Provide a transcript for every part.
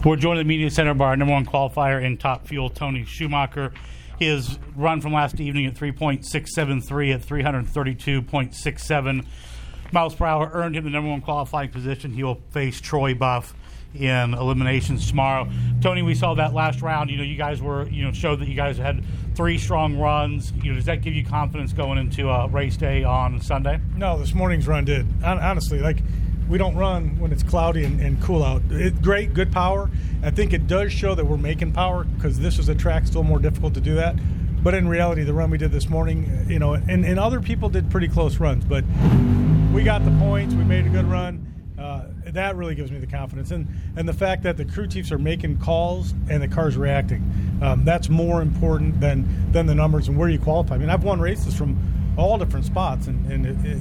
We're joined in the media center by our number one qualifier in Top Fuel, Tony Schumacher. His run from last evening at 3.673 at 332.67 miles per hour earned him the number one qualifying position. He will face Troy Buff in eliminations tomorrow. Tony, we saw that last round. You guys were, showed that you guys had 3 strong runs. Does that give you confidence going into race day on Sunday? No, this morning's run did. Honestly, we don't run when it's cloudy and cool out. It's great, good power. I think it does show that we're making power because this is a track still more difficult to do that. But in reality, the run we did this morning, and other people did pretty close runs, but we got the points. We made a good run. That really gives me the confidence. And the fact that the crew chiefs are making calls and the car's reacting, that's more important than the numbers and where you qualify. I mean, I've won races from all different spots, and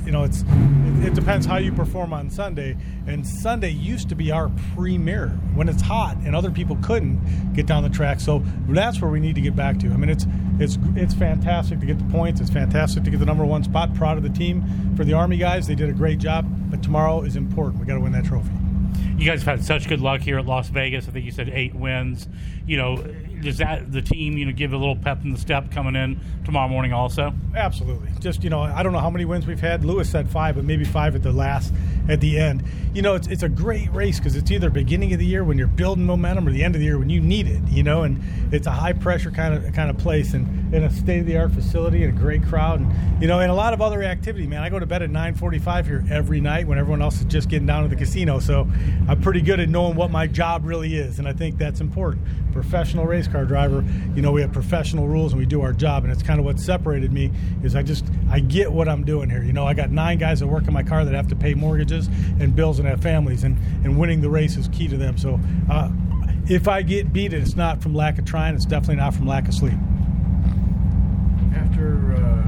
it depends how you perform on Sunday. And Sunday used to be our premier when it's hot and other people couldn't get down the track. So that's where we need to get back to. I mean, it's fantastic to get the points. It's fantastic to get the number one spot. Proud of the team. For the Army guys, they did a great job. But tomorrow is important. We got to win that trophy. You guys have had such good luck here at Las Vegas. I think you said 8 wins. Does that the team give a little pep in the step coming in tomorrow morning also? Absolutely. Just I don't know how many wins we've had. Lewis said 5, but maybe 5 at the end. It's a great race because it's either beginning of the year when you're building momentum or the end of the year when you need it. And it's a high pressure kind of place and in a state of the art facility and a great crowd and and a lot of other activity. Man, I go to bed at 9:45 here every night when everyone else is just getting down to the casino. So I'm pretty good at knowing what my job really is, and I think that's important. Professional race car driver, we have professional rules and we do our job, and it's kind of what separated me is I get what I'm doing here. I got 9 guys that work in my car that have to pay mortgages and bills and have families, and winning the race is key to them. So if I get beat, it's not from lack of trying. It's definitely not from lack of sleep. After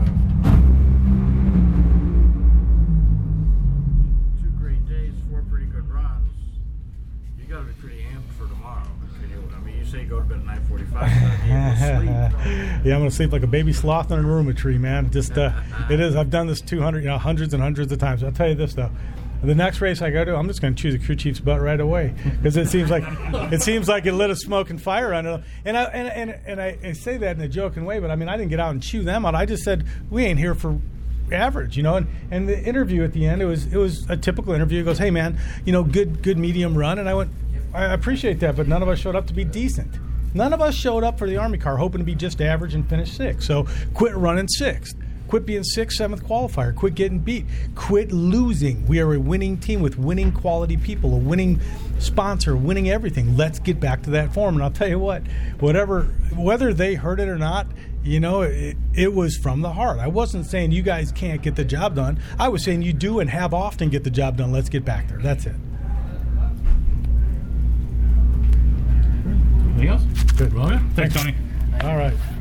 2 great days, 4 pretty good runs, you got to be pretty amped for tomorrow. You say go to bed at 9:45. You got to be able to sleep. Yeah, I'm going to sleep like a baby sloth under a rheuma tree, man. Just it is. I've done this 200, hundreds and hundreds of times. I'll tell you this though. The next race I go to, I'm just going to choose a crew chief's butt right away because it seems like it lit a smoking fire under them. And I say that in a joking way, but I mean I didn't get out and chew them out. I just said we ain't here for average, And the interview at the end, it was a typical interview. He goes, "Hey man, good medium run," and I went, "I appreciate that, but none of us showed up to be decent. None of us showed up for the Army car hoping to be just average and finish 6th. So quit running 6th." Quit being 6th, 7th qualifier. Quit getting beat. Quit losing. We are a winning team with winning quality people, a winning sponsor, winning everything. Let's get back to that form. And I'll tell you what, whether they heard it or not, it was from the heart. I wasn't saying you guys can't get the job done. I was saying you do and have often get the job done. Let's get back there. That's it. Anything else? Good. Well, yeah. Thanks, Tony. All right.